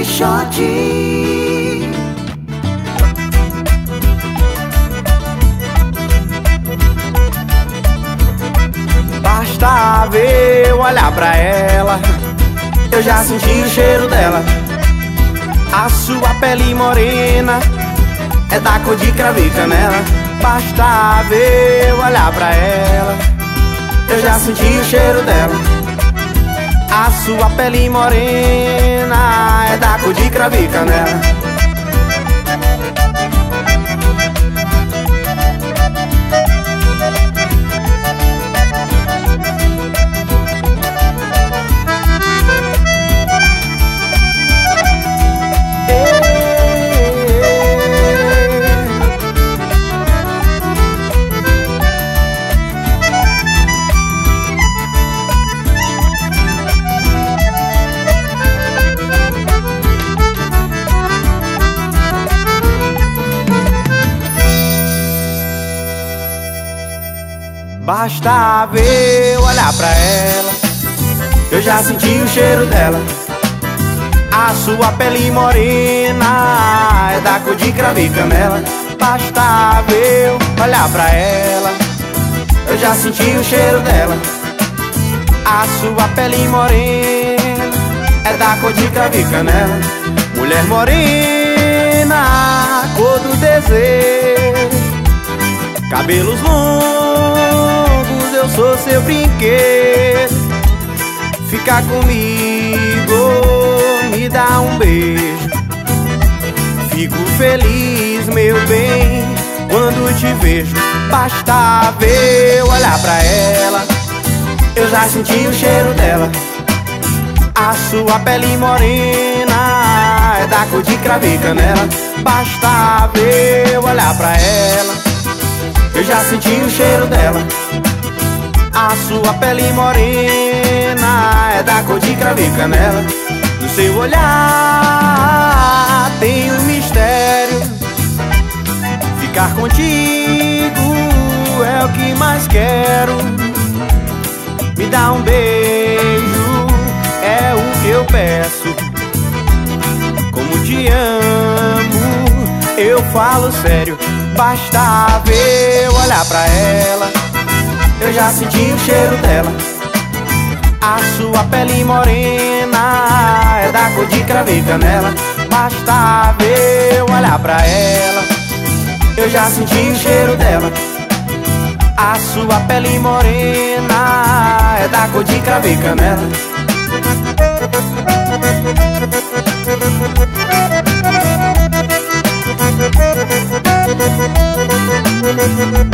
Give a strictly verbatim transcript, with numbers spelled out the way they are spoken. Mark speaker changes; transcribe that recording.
Speaker 1: Quixote. Basta ver eu olhar pra ela, eu já senti o cheiro dela. A sua pele morena é da cor de cravo e canela. Basta ver eu olhar pra ela, eu já senti o cheiro dela. A sua pele morena é da cor de cravo e canela. Basta ver eu olhar pra ela, eu já senti o cheiro dela. A sua pele morena é da cor de cravo e canela. Basta ver eu olhar pra ela, eu já senti o cheiro dela. A sua pele morena é da cor de cravo e canela. Mulher morena, cor do desejo, cabelos longos, eu sou seu brinquedo. Fica comigo, me dá um beijo. Fico feliz, meu bem, quando te vejo. Basta ver eu olhar pra ela, eu já senti o cheiro dela. A sua pele morena é da cor de cravo e canela. Basta ver eu olhar pra ela, eu já senti o cheiro dela. A sua pele morena é da cor de cravo e canela. No seu olhar tem um mistério. Ficar contigo é o que mais quero. Me dá um beijo, é o que eu peço. Como te amo, eu falo sério. Basta ver eu olhar pra ela, eu já senti o cheiro dela. A sua pele morena é da cor de cravo e canela. Basta ver eu olhar pra ela, eu já senti o cheiro dela. A sua pele morena é da cor de cravo e canela. Thank you.